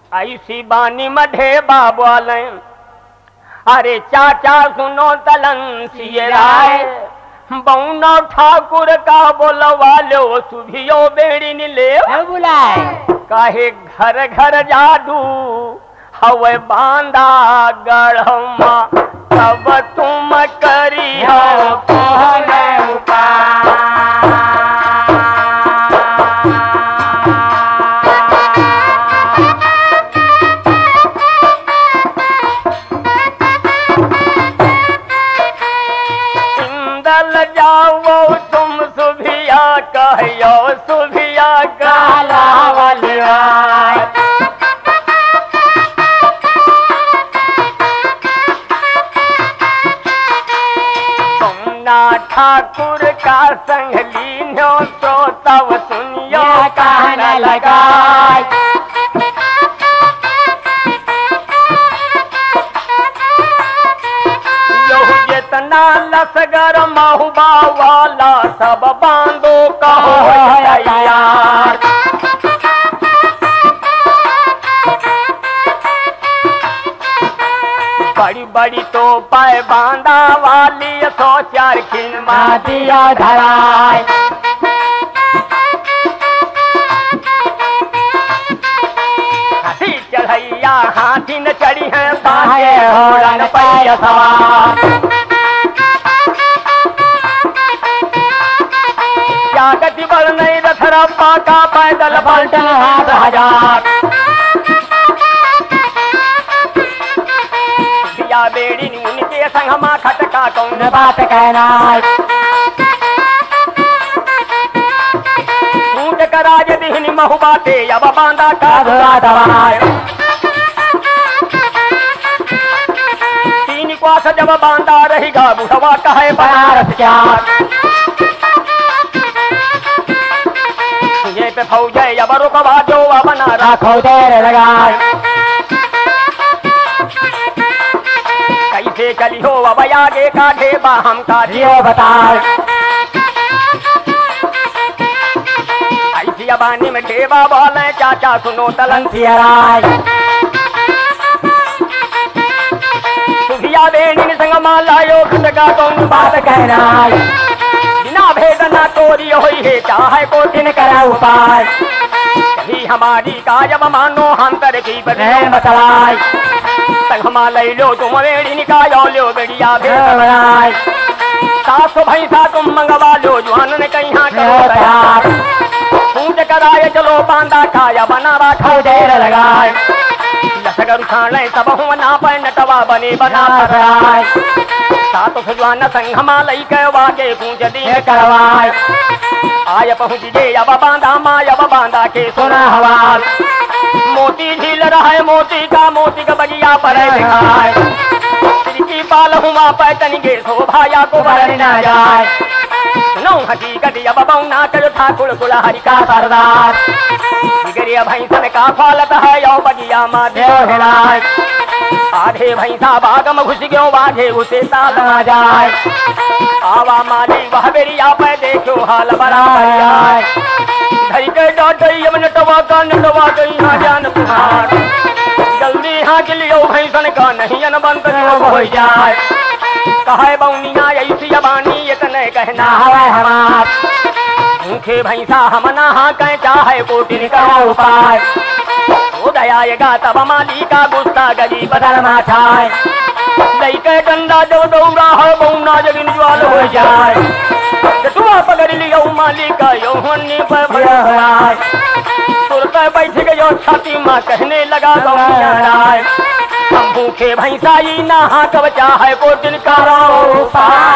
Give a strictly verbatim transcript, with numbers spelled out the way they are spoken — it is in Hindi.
ऐसी बानी मढ़े बाबा अरे चाचा सुनो तलन सिए राय बौना ठाकुर का बोलवा लो सुभियो बेड़ी नीले बुलाए काहे घर घर जादू हवे बांधा गढ़मा तब तुम करी हो कौन जाओ तुम सुभिया कहियो सुभिया काला वालिया तुम ना ठाकुर का संग लीनो तो तब सुनियो कहने लगाए जितना लसगर महुबा वाला सब बांधो कहो यार बड़ी बड़ी तो पाए बांधा वाली सौ चार खिलमा दिया धराए हाथी चढ़ैया हाथी न चढ़ी है बाहे होरन पैया सवार गति बल नहीं रथ रप्पा का पैदल पलटन हाथ हजार दिया बेड़ी उनके संगमा खटका कौन बात कहना ऊंट कराज दिहनी महु बाते अब बांधा का दवाए तीन क्वास जब बांधा रहेगा बुढ़वा कहे बनारस क्या ये पे फौजे अब रुकवा जो बना राखो देर लगाए कैसे चली हो अब आगे का ढेबा हम का जियो बताए ऐसी अबानी में ढेबा बोले चाचा सुनो तलन सियराय सुभिया बेनी संग मालायो खटका कौन बात कहना बिना भेद न तोरी होई है चाहे को दिन करा उपाय कहीं हमारी काजब मानो हंतर की बदले मतलाय संग मालय लो तुम बेड़ी निकायो लो बेड़िया भेड़ाय सास भैंसा तुम मंगवा लो जुआन ने कहीं करो तैयार पूज कराए चलो बांधा काया बना राखो देर लगाए लसगर उछाले सब हूँ ना पर नटवा बने बना कराए सात सुजवान संघमा लई के वागे पूज दिन करवाए आय पहुँच जे अब बांधा माय अब बांधा के सुना हवाल मोती झील रहा मोती का मोती का बगिया पर दिखाए की पाल हुआ पैतन गे शोभाया को भर न जाए नो हकीकत अब बौना कर ठाकुर कुलहरी का सरदार बिगड़िया भैंसन का फालत है यो बगिया माधे हिलाए आधे भैंसा बाग में घुस गयो बाधे उसे ताल न जाए आवा माली वह बेरिया पे देखो हाल बराबर जाए धई के डोटई अब नटवा का नटवा गई ना जान कुमार जल्दी हाँ के लियो भैंसन का नहीं अनबंत हो जाए कहे बौनिया ऐसी अबानी इतने कहना है हमार मुखे भैंसा हम नहा कह चाहे कोटिन का उपाय हो दयाएगा तब माली का गुस्सा गली बदल माछाए लई के डंडा जो दौड़ा है बौना जगिन ज्वाल हो जाए तुआ पकड़ लियो माली का यो होने पर भया तुरंत बैठ गयो छाती माँ कहने लगा बौनिया राय हम भूखे भैंसा ही नहा कब चाहे कोटिन का उपाय